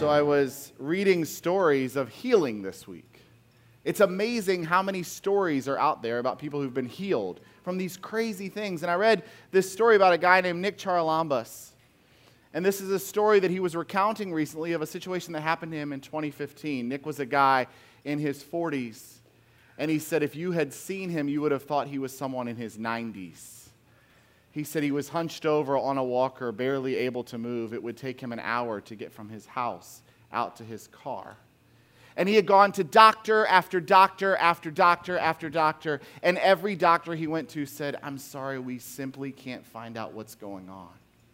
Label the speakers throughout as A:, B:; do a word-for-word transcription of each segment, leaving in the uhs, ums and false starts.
A: So I was reading stories of healing this week. It's amazing how many stories are out there about people who've been healed from these crazy things. And I read this story about a guy named Nick Charalambous. And this is a story that he was recounting recently of a situation that happened to him in twenty fifteen. Nick was a guy in his forties. And he said if you had seen him, you would have thought he was someone in his nineties. He said he was hunched over on a walker, barely able to move. It would take him an hour to get from his house out to his car. And he had gone to doctor after doctor after doctor after doctor. And every doctor he went to said, I'm sorry, we simply can't find out what's going on.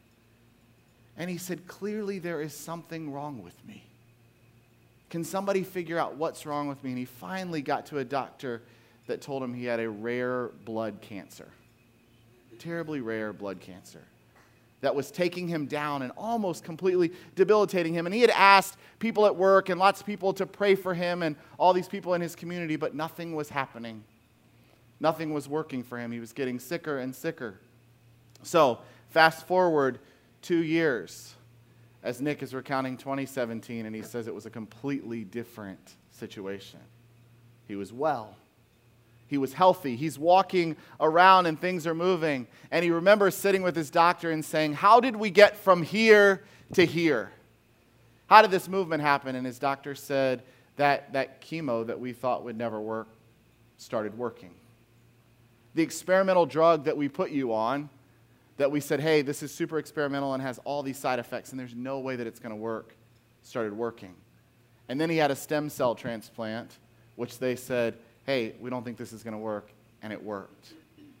A: And he said, clearly there is something wrong with me. Can somebody figure out what's wrong with me? And he finally got to a doctor that told him he had a rare blood cancer. Terribly rare blood cancer that was taking him down and almost completely debilitating him. And he had asked people at work and lots of people to pray for him and all these people in his community, but nothing was happening. Nothing was working for him. He was getting sicker and sicker. So fast forward two years as Nick is recounting twenty seventeen, and he says it was a completely different situation. He was well. He was healthy. He's walking around and things are moving. And he remembers sitting with his doctor and saying, how did we get from here to here? How did this movement happen? And his doctor said that that chemo that we thought would never work started working. The experimental drug that we put you on, that we said, hey, this is super experimental and has all these side effects and there's no way that it's going to work, started working. And then he had a stem cell transplant, which they said, hey, we don't think this is going to work, and it worked.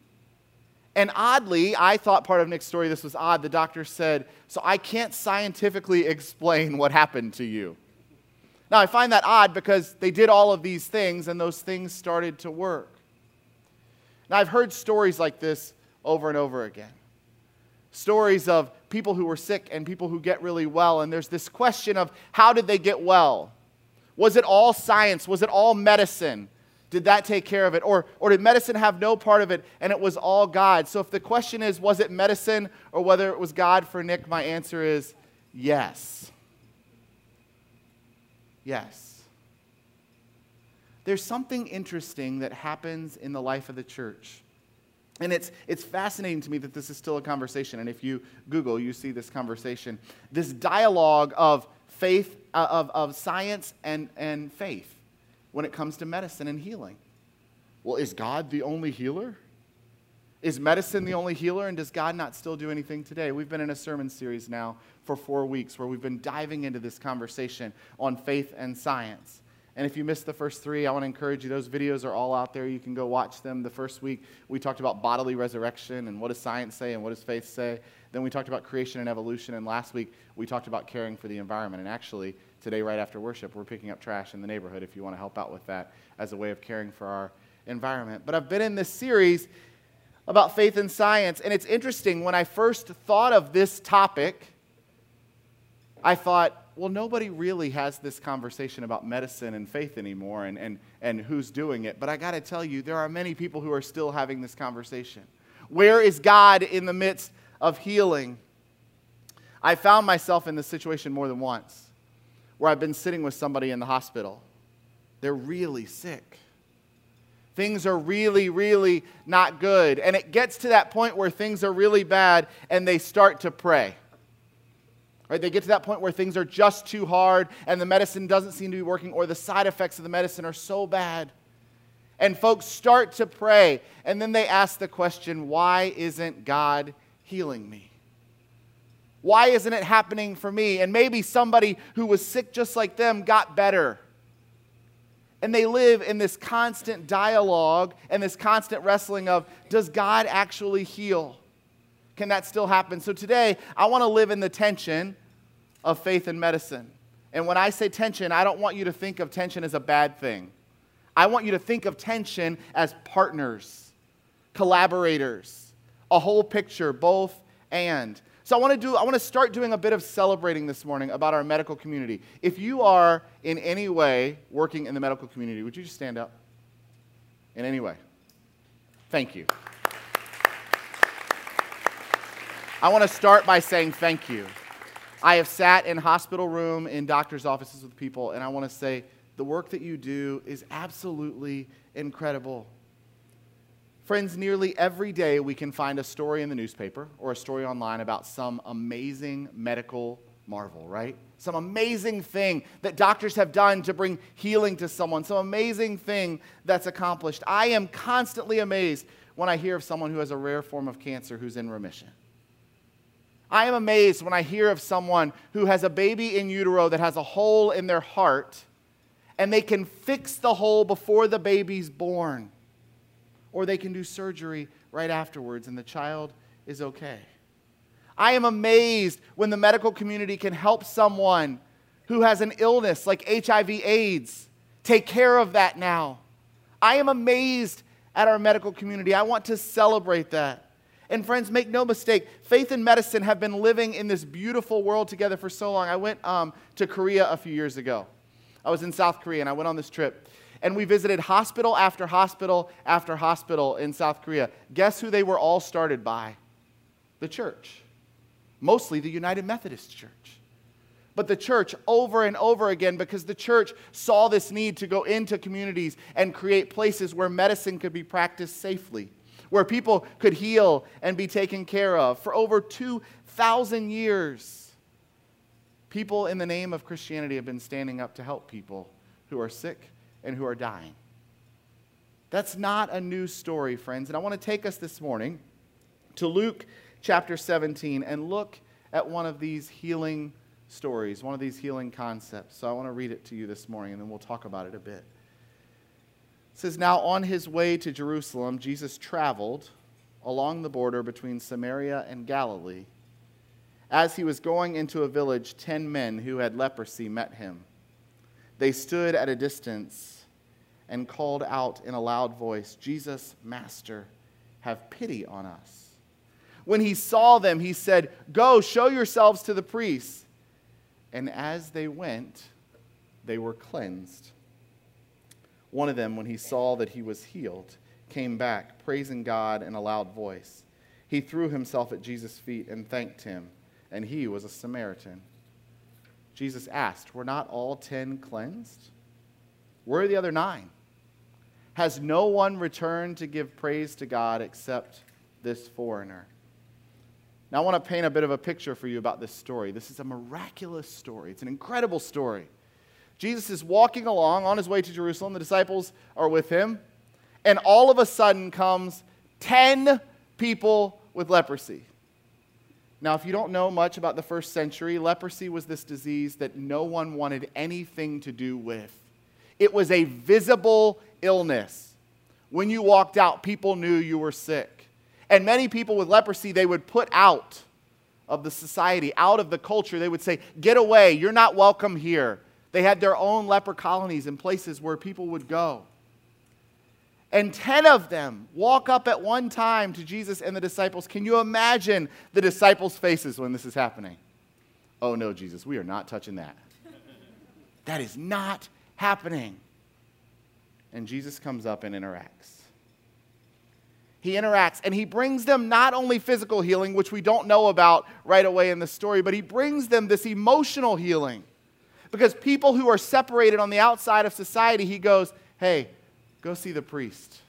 A: And oddly, I thought part of Nick's story, this was odd, the doctor said, so I can't scientifically explain what happened to you. Now, I find that odd because they did all of these things, and those things started to work. Now, I've heard stories like this over and over again. Stories of people who were sick and people who get really well, and there's this question of how did they get well? Was it all science? Was it all medicine? Did that take care of it? Or, or did medicine have no part of it and it was all God? So if the question is, was it medicine or whether it was God for Nick, my answer is yes. Yes. There's something interesting that happens in the life of the church. And it's, it's fascinating to me that this is still a conversation. And if you Google, you see this conversation. This dialogue of faith, uh, of, of science and, and faith. When it comes to medicine and healing. Well, is God the only healer? Is medicine the only healer, and does God not still do anything today? We've been in a sermon series now for four weeks where we've been diving into this conversation on faith and science. And if you missed the first three, I want to encourage you. Those videos are all out there. You can go watch them. The first week, we talked about bodily resurrection and what does science say and what does faith say. Then we talked about creation and evolution. And last week, we talked about caring for the environment. And actually, today, right after worship, we're picking up trash in the neighborhood if you want to help out with that as a way of caring for our environment. But I've been in this series about faith and science. And it's interesting, when I first thought of this topic, I thought, well, nobody really has this conversation about medicine and faith anymore and, and, and who's doing it. But I got to tell you, there are many people who are still having this conversation. Where is God in the midst of healing? I found myself in this situation more than once, where I've been sitting with somebody in the hospital. They're really sick. Things are really, really not good. And it gets to that point where things are really bad and they start to pray. Right? They get to that point where things are just too hard and the medicine doesn't seem to be working, or the side effects of the medicine are so bad. And folks start to pray, and then they ask the question, why isn't God healing me? Why isn't it happening for me? And maybe somebody who was sick just like them got better. And they live in this constant dialogue and this constant wrestling of, does God actually heal? Can that still happen? So today, I want to live in the tension of faith and medicine. And when I say tension, I don't want you to think of tension as a bad thing. I want you to think of tension as partners, collaborators, a whole picture, both and. So I want to do. I want to start doing a bit of celebrating this morning about our medical community. If you are in any way working in the medical community, would you just stand up? In any way. Thank you. I want to start by saying thank you. I have sat in hospital room, in doctor's offices with people, and I want to say the work that you do is absolutely incredible. Friends, nearly every day we can find a story in the newspaper or a story online about some amazing medical marvel, right? Some amazing thing that doctors have done to bring healing to someone, some amazing thing that's accomplished. I am constantly amazed when I hear of someone who has a rare form of cancer who's in remission. I am amazed when I hear of someone who has a baby in utero that has a hole in their heart and they can fix the hole before the baby's born. Or they can do surgery right afterwards and the child is okay. I am amazed when the medical community can help someone who has an illness like H I V AIDS take care of that now. I am amazed at our medical community. I want to celebrate that. And friends, make no mistake, faith and medicine have been living in this beautiful world together for so long. I went um, to Korea a few years ago. I was in South Korea and I went on this trip. And we visited hospital after hospital after hospital in South Korea. Guess who they were all started by? The church. Mostly the United Methodist Church. But the church over and over again, because the church saw this need to go into communities and create places where medicine could be practiced safely, where people could heal and be taken care of. For over two thousand years, people in the name of Christianity have been standing up to help people who are sick and who are dying. That's not a new story, friends. And I want to take us this morning to Luke chapter seventeen and look at one of these healing stories, one of these healing concepts. So I want to read it to you this morning and then we'll talk about it a bit. It says, "Now on his way to Jerusalem, Jesus traveled along the border between Samaria and Galilee. As he was going into a village, ten men who had leprosy met him. They stood at a distance and called out in a loud voice, 'Jesus, Master, have pity on us.' When he saw them, he said, 'Go, show yourselves to the priests.' And as they went, they were cleansed. One of them, when he saw that he was healed, came back, praising God in a loud voice. He threw himself at Jesus' feet and thanked him, and he was a Samaritan. Jesus asked, 'Were not all ten cleansed? Where are the other nine? Has no one returned to give praise to God except this foreigner?'" Now I want to paint a bit of a picture for you about this story. This is a miraculous story. It's an incredible story. Jesus is walking along on his way to Jerusalem. The disciples are with him. And all of a sudden comes ten people with leprosy. Now, if you don't know much about the first century, leprosy was this disease that no one wanted anything to do with. It was a visible illness. When you walked out, people knew you were sick. And many people with leprosy, they would put out of the society, out of the culture. They would say, "Get away, you're not welcome here." They had their own leper colonies and places where people would go. And ten of them walk up at one time to Jesus and the disciples. Can you imagine the disciples' faces when this is happening? "Oh no, Jesus, we are not touching that. That is not happening." And Jesus comes up and interacts. He interacts and he brings them not only physical healing, which we don't know about right away in the story, but he brings them this emotional healing. Because people who are separated on the outside of society, he goes, "Hey, go see the priest."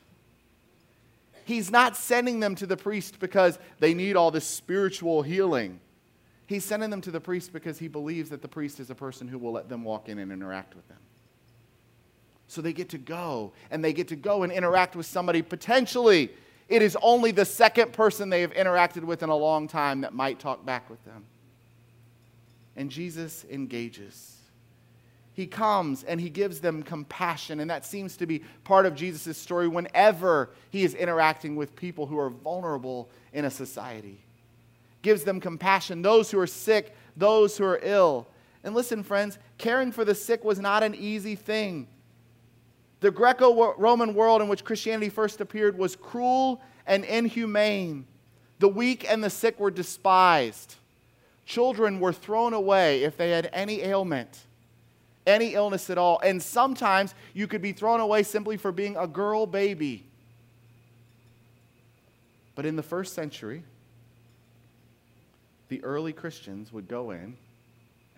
A: He's not sending them to the priest because they need all this spiritual healing. He's sending them to the priest because he believes that the priest is a person who will let them walk in and interact with them. So they get to go, and they get to go and interact with somebody. Potentially, it is only the second person they have interacted with in a long time that might talk back with them. And Jesus engages. He comes and he gives them compassion, and that seems to be part of Jesus' story whenever he is interacting with people who are vulnerable in a society. Gives them compassion, those who are sick, those who are ill. And listen, friends, caring for the sick was not an easy thing. The Greco-Roman world in which Christianity first appeared was cruel and inhumane. The weak and the sick were despised. Children were thrown away if they had any ailment, any illness at all. And sometimes you could be thrown away simply for being a girl baby. But in the first century, the early Christians would go in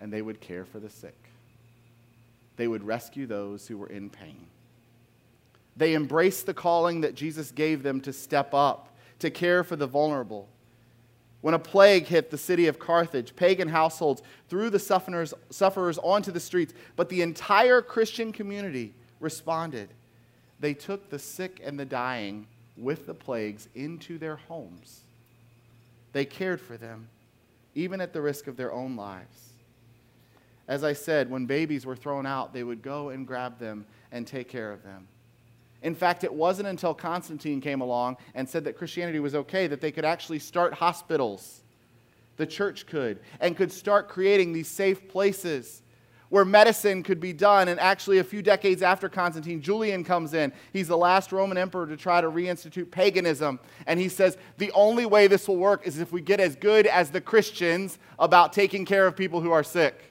A: and they would care for the sick. They would rescue those who were in pain. They embraced the calling that Jesus gave them to step up, to care for the vulnerable. When a plague hit the city of Carthage, pagan households threw the sufferers, sufferers onto the streets, but the entire Christian community responded. They took the sick and the dying with the plagues into their homes. They cared for them, even at the risk of their own lives. As I said, when babies were thrown out, they would go and grab them and take care of them. In fact, it wasn't until Constantine came along and said that Christianity was okay that they could actually start hospitals. The church could, and could start creating these safe places where medicine could be done. And actually, a few decades after Constantine, Julian comes in. He's the last Roman emperor to try to reinstitute paganism. And he says, the only way this will work is if we get as good as the Christians about taking care of people who are sick.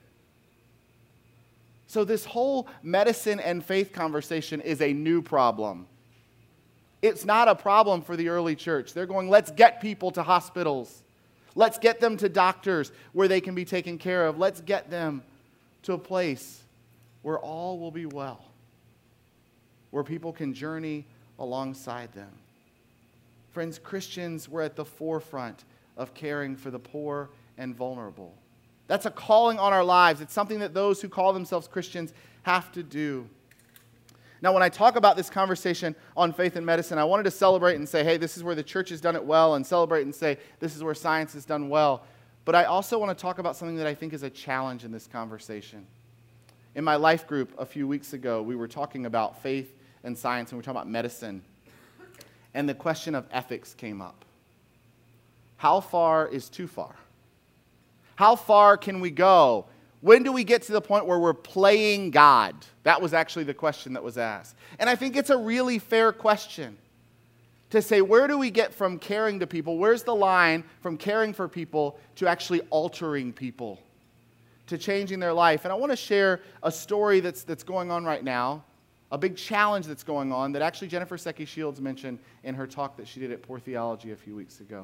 A: So this whole medicine and faith conversation is a new problem. It's not a problem for the early church. They're going, let's get people to hospitals. Let's get them to doctors where they can be taken care of. Let's get them to a place where all will be well, where people can journey alongside them. Friends, Christians were at the forefront of caring for the poor and vulnerable. That's a calling on our lives. It's something that those who call themselves Christians have to do. Now, when I talk about this conversation on faith and medicine, I wanted to celebrate and say, hey, this is where the church has done it well, and celebrate and say, this is where science has done well. But I also want to talk about something that I think is a challenge in this conversation. In my life group a few weeks ago, we were talking about faith and science, and we were talking about medicine. And the question of ethics came up. How far is too far? How far can we go? When do we get to the point where we're playing God? That was actually the question that was asked. And I think it's a really fair question to say, where do we get from caring to people? Where's the line from caring for people to actually altering people, to changing their life? And I want to share a story that's, that's going on right now, a big challenge that's going on that actually Jennifer Secchi Shields mentioned in her talk that she did at Poor Theology a few weeks ago.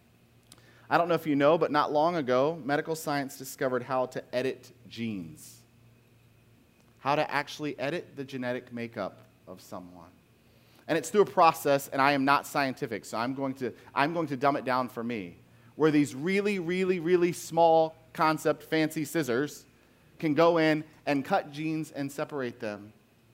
A: I don't know if you know, but not long ago, medical science discovered how to edit genes. How to actually edit the genetic makeup of someone. And it's through a process, and I am not scientific, so I'm going to, I'm going to dumb it down for me, where these really, really, really small concept fancy scissors can go in and cut genes and separate them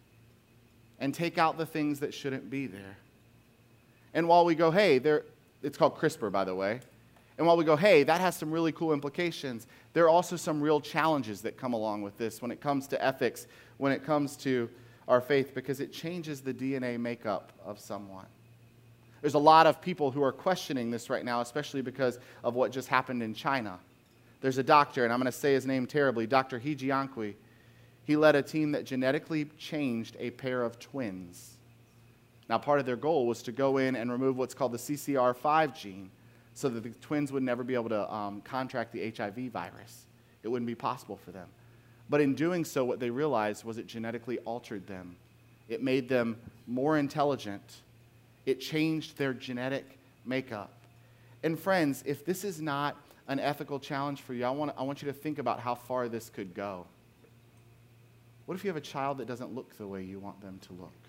A: and take out the things that shouldn't be there. And while we go, hey, there, it's called CRISPR, by the way. And while we go, hey, that has some really cool implications, there are also some real challenges that come along with this when it comes to ethics, when it comes to our faith, because it changes the D N A makeup of someone. There's a lot of people who are questioning this right now, especially because of what just happened in China. There's a doctor, and I'm going to say his name terribly, Doctor He Jiankui. He led a team that genetically changed a pair of twins. Now, part of their goal was to go in and remove what's called the C C R five gene, so that the twins would never be able to um, contract the H I V virus. It wouldn't be possible for them. But in doing so, what they realized was it genetically altered them. It made them more intelligent. It changed their genetic makeup. And friends, if this is not an ethical challenge for you, I want, I want you to think about how far this could go. What if you have a child that doesn't look the way you want them to look?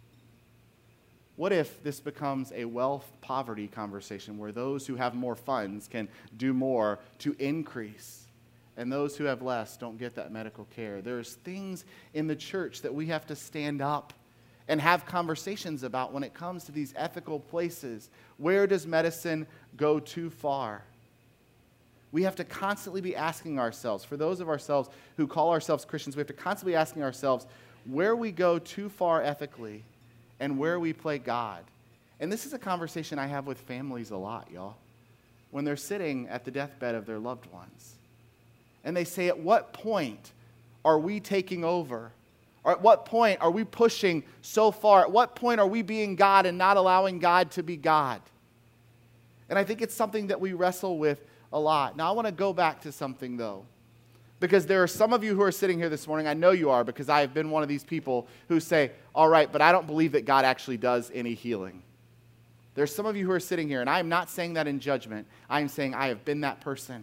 A: What if this becomes a wealth-poverty conversation where those who have more funds can do more to increase, and those who have less don't get that medical care? There's things in the church that we have to stand up and have conversations about when it comes to these ethical places. Where does medicine go too far? We have to constantly be asking ourselves, for those of ourselves who call ourselves Christians, we have to constantly be asking ourselves where we go too far ethically and where we play God. And this is a conversation I have with families a lot, y'all, when they're sitting at the deathbed of their loved ones. And they say, at what point are we taking over? Or at what point are we pushing so far? At what point are we being God and not allowing God to be God? And I think it's something that we wrestle with a lot. Now, I want to go back to something, though, because there are some of you who are sitting here this morning, I know you are, because I have been one of these people who say, all right, but I don't believe that God actually does any healing. There's some of you who are sitting here, and I am not saying that in judgment. I am saying I have been that person.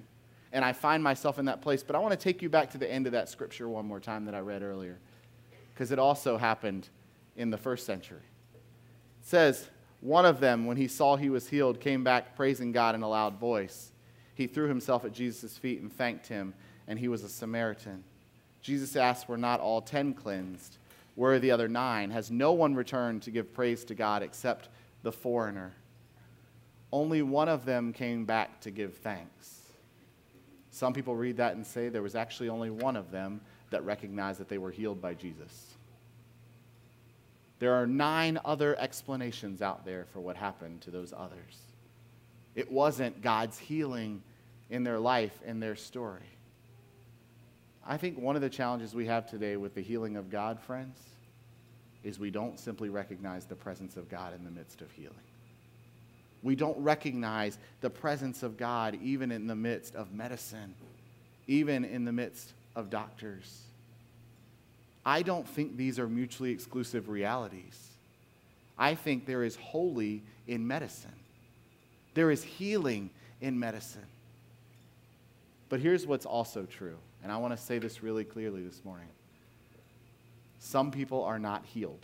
A: And I find myself in that place. But I want to take you back to the end of that scripture one more time that I read earlier, because it also happened in the first century. It says, one of them, when he saw he was healed, came back praising God in a loud voice. He threw himself at Jesus' feet and thanked him, and he was a Samaritan. Jesus asked, were not all ten cleansed? Where are the other nine? Has no one returned to give praise to God except the foreigner? Only one of them came back to give thanks. Some people read that and say there was actually only one of them that recognized that they were healed by Jesus. There are nine other explanations out there for what happened to those others. It wasn't God's healing in their life, in their story. I think one of the challenges we have today with the healing of God, friends, is we don't simply recognize the presence of God in the midst of healing. We don't recognize the presence of God even in the midst of medicine, even in the midst of doctors. I don't think these are mutually exclusive realities. I think there is holy in medicine. There is healing in medicine. But here's what's also true, and I want to say this really clearly this morning. Some people are not healed.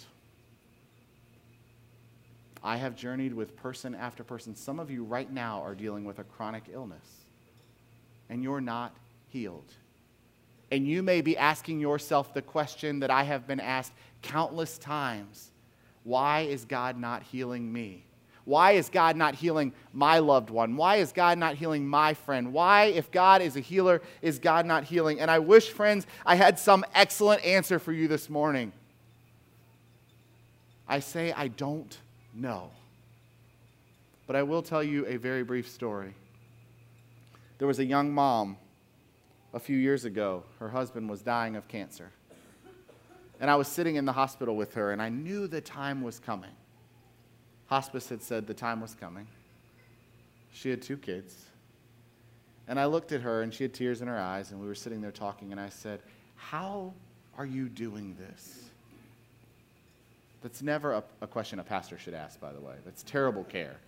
A: I have journeyed with person after person. Some of you right now are dealing with a chronic illness, and you're not healed. And you may be asking yourself the question that I have been asked countless times. Why is God not healing me? Why is God not healing my loved one? Why is God not healing my friend? Why, if God is a healer, is God not healing? And I wish, friends, I had some excellent answer for you this morning. I say I don't know. But I will tell you a very brief story. There was a young mom a few years ago. Her husband was dying of cancer. And I was sitting in the hospital with her, and I knew the time was coming. Hospice had said the time was coming. She had two kids. And I looked at her, and she had tears in her eyes, and we were sitting there talking, and I said, how are you doing this? That's never a, a question a pastor should ask, by the way. That's terrible care.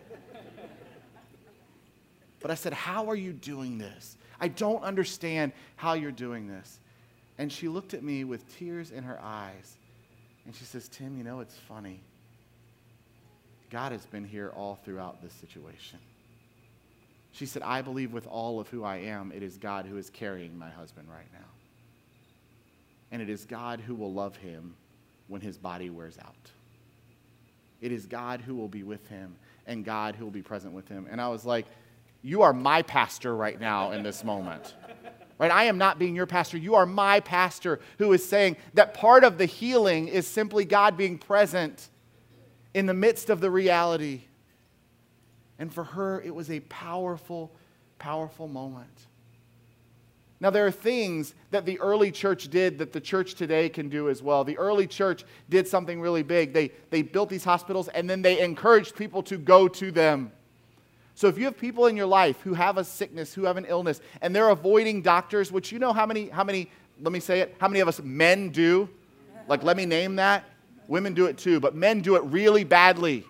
A: But I said, how are you doing this? I don't understand how you're doing this. And she looked at me with tears in her eyes, and she says, Tim, you know, it's funny. God has been here all throughout this situation. She said, I believe with all of who I am, it is God who is carrying my husband right now. And it is God who will love him when his body wears out. It is God who will be with him and God who will be present with him. And I was like, you are my pastor right now in this moment. Right? I am not being your pastor. You are my pastor who is saying that part of the healing is simply God being present in the midst of the reality. And for her, it was a powerful, powerful moment. Now, there are things that the early church did that the church today can do as well. The early church did something really big. They, they built these hospitals, and then they encouraged people to go to them. So if you have people in your life who have a sickness, who have an illness, and they're avoiding doctors, which you know how many, how many, let me say it, how many of us men do? Like, let me name that. Women do it too, but men do it really badly.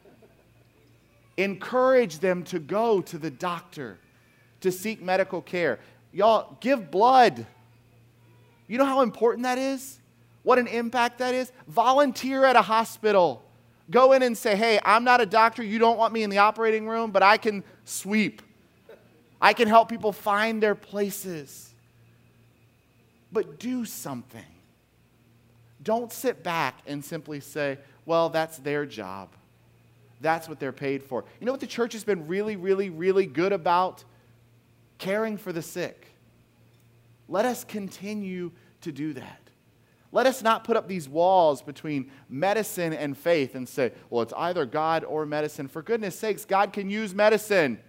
A: Encourage them to go to the doctor to seek medical care. Y'all, give blood. You know how important that is? What an impact that is? Volunteer at a hospital. Go in and say, hey, I'm not a doctor. You don't want me in the operating room, but I can sweep. I can help people find their places. But do something. Don't sit back and simply say, well, that's their job. That's what they're paid for. You know what the church has been really, really, really good about? Caring for the sick. Let us continue to do that. Let us not put up these walls between medicine and faith and say, well, it's either God or medicine. For goodness sakes, God can use medicine.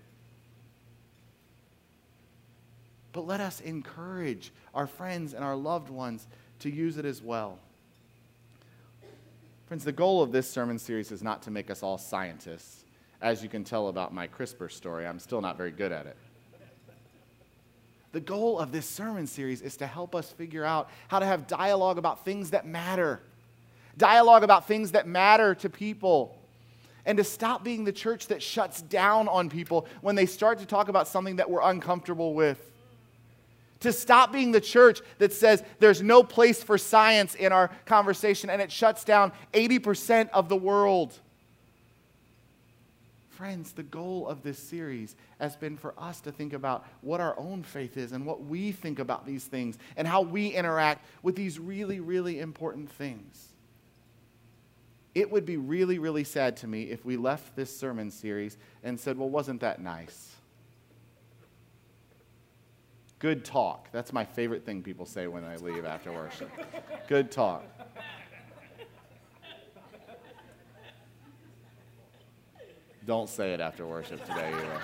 A: But let us encourage our friends and our loved ones to use it as well. Friends, the goal of this sermon series is not to make us all scientists. As you can tell about my CRISPR story, I'm still not very good at it. The goal of this sermon series is to help us figure out how to have dialogue about things that matter. Dialogue about things that matter to people. and to stop being the church that shuts down on people when they start to talk about something that we're uncomfortable with. To stop being the church that says there's no place for science in our conversation and it shuts down eighty percent of the world. Friends, the goal of this series has been for us to think about what our own faith is and what we think about these things and how we interact with these really, really important things. It would be really, really sad to me if we left this sermon series and said, well, wasn't that nice? Good talk. That's my favorite thing people say when I leave after worship. Good talk. Don't say it after worship today either.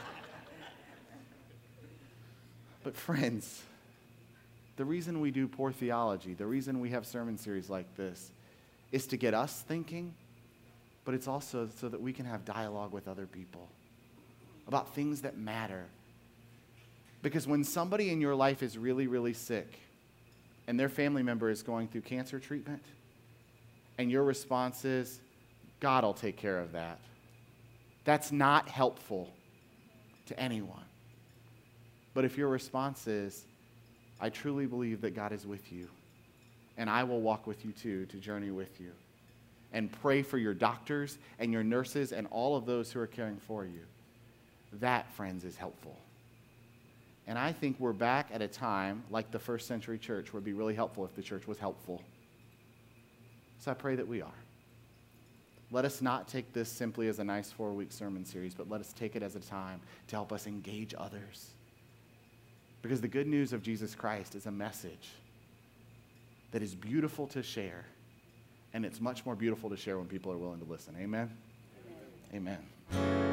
A: But friends, the reason we do Poor Theology, the reason we have sermon series like this, is to get us thinking, but it's also so that we can have dialogue with other people about things that matter. Because when somebody in your life is really, really sick and their family member is going through cancer treatment and your response is, God will take care of that, that's not helpful to anyone. But if your response is, I truly believe that God is with you and I will walk with you too to journey with you and pray for your doctors and your nurses and all of those who are caring for you, that, friends, is helpful. And I think we're back at a time like the first century church where it would be really helpful if the church was helpful. So I pray that we are. Let us not take this simply as a nice four-week sermon series, but let us take it as a time to help us engage others. Because the good news of Jesus Christ is a message that is beautiful to share, and it's much more beautiful to share when people are willing to listen. Amen? Amen. Amen.